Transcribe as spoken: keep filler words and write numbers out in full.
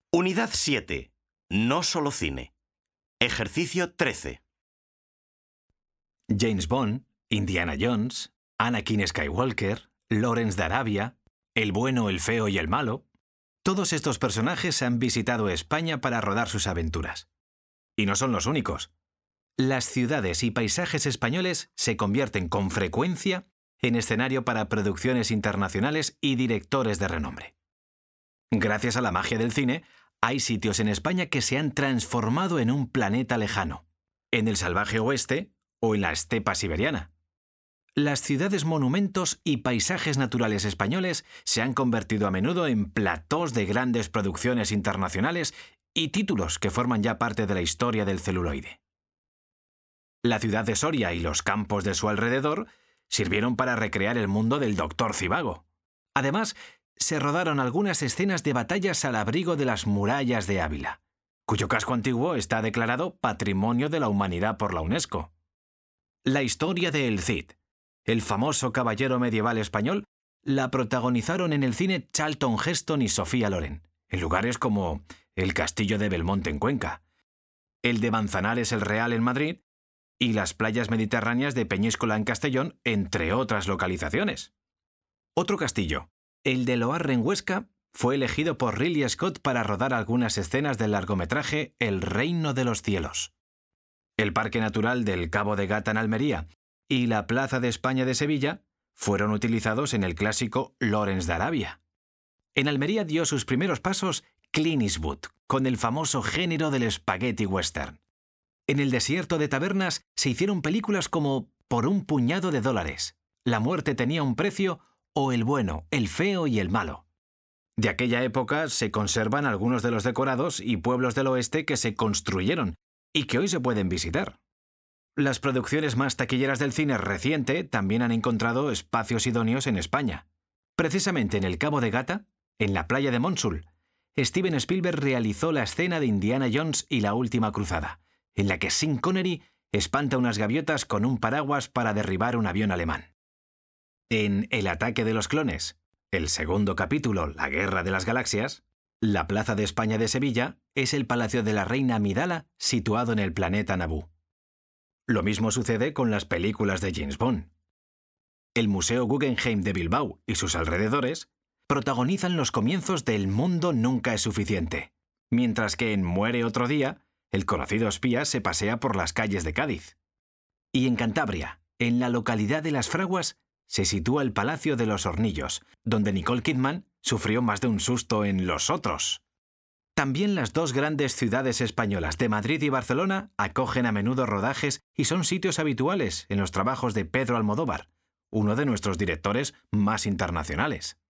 Unidad siete. No solo cine. Ejercicio trece. James Bond, Indiana Jones, Anakin Skywalker, Lawrence de Arabia, el bueno, el feo y el malo. Todos estos personajes han visitado España para rodar sus aventuras. Y no son los únicos. Las ciudades y paisajes españoles se convierten con frecuencia en escenario para producciones internacionales y directores de renombre. Gracias a la magia del cine, hay sitios en España que se han transformado en un planeta lejano, en el salvaje oeste o en la estepa siberiana. Las ciudades monumentos y paisajes naturales españoles se han convertido a menudo en platós de grandes producciones internacionales y títulos que forman ya parte de la historia del celuloide. La ciudad de Soria y los campos de su alrededor sirvieron para recrear el mundo del Doctor Zhivago. Además, se rodaron algunas escenas de batallas al abrigo de las murallas de Ávila, cuyo casco antiguo está declarado Patrimonio de la Humanidad por la UNESCO. La historia de El Cid, el famoso caballero medieval español, la protagonizaron en el cine Charlton Heston y Sofía Loren, en lugares como el Castillo de Belmonte en Cuenca, el de Manzanares el Real en Madrid y las playas mediterráneas de Peñíscola en Castellón, entre otras localizaciones. Otro castillo, el de Loarre en Huesca, fue elegido por Ridley Scott para rodar algunas escenas del largometraje El Reino de los Cielos. El Parque Natural del Cabo de Gata en Almería y la Plaza de España de Sevilla fueron utilizados en el clásico Lawrence de Arabia. En Almería dio sus primeros pasos Clint Eastwood, con el famoso género del spaghetti western. En el desierto de Tabernas se hicieron películas como Por un puñado de dólares, La muerte tenía un precio o El bueno, el feo y el malo. De aquella época se conservan algunos de los decorados y pueblos del oeste que se construyeron y que hoy se pueden visitar. Las producciones más taquilleras del cine reciente también han encontrado espacios idóneos en España. Precisamente en el Cabo de Gata, en la playa de Mónsul, Steven Spielberg realizó la escena de Indiana Jones y la última cruzada, en la que Sean Connery espanta unas gaviotas con un paraguas para derribar un avión alemán. En El ataque de los clones, el segundo capítulo, La guerra de las galaxias, la Plaza de España de Sevilla es el palacio de la reina Amidala situado en el planeta Naboo. Lo mismo sucede con las películas de James Bond. El Museo Guggenheim de Bilbao y sus alrededores protagonizan los comienzos de El mundo nunca es suficiente, mientras que en Muere otro día, el conocido espía se pasea por las calles de Cádiz. Y en Cantabria, en la localidad de Las Fraguas, se sitúa el Palacio de los Hornillos, donde Nicole Kidman sufrió más de un susto en Los Otros. También las dos grandes ciudades españolas de Madrid y Barcelona acogen a menudo rodajes y son sitios habituales en los trabajos de Pedro Almodóvar, uno de nuestros directores más internacionales.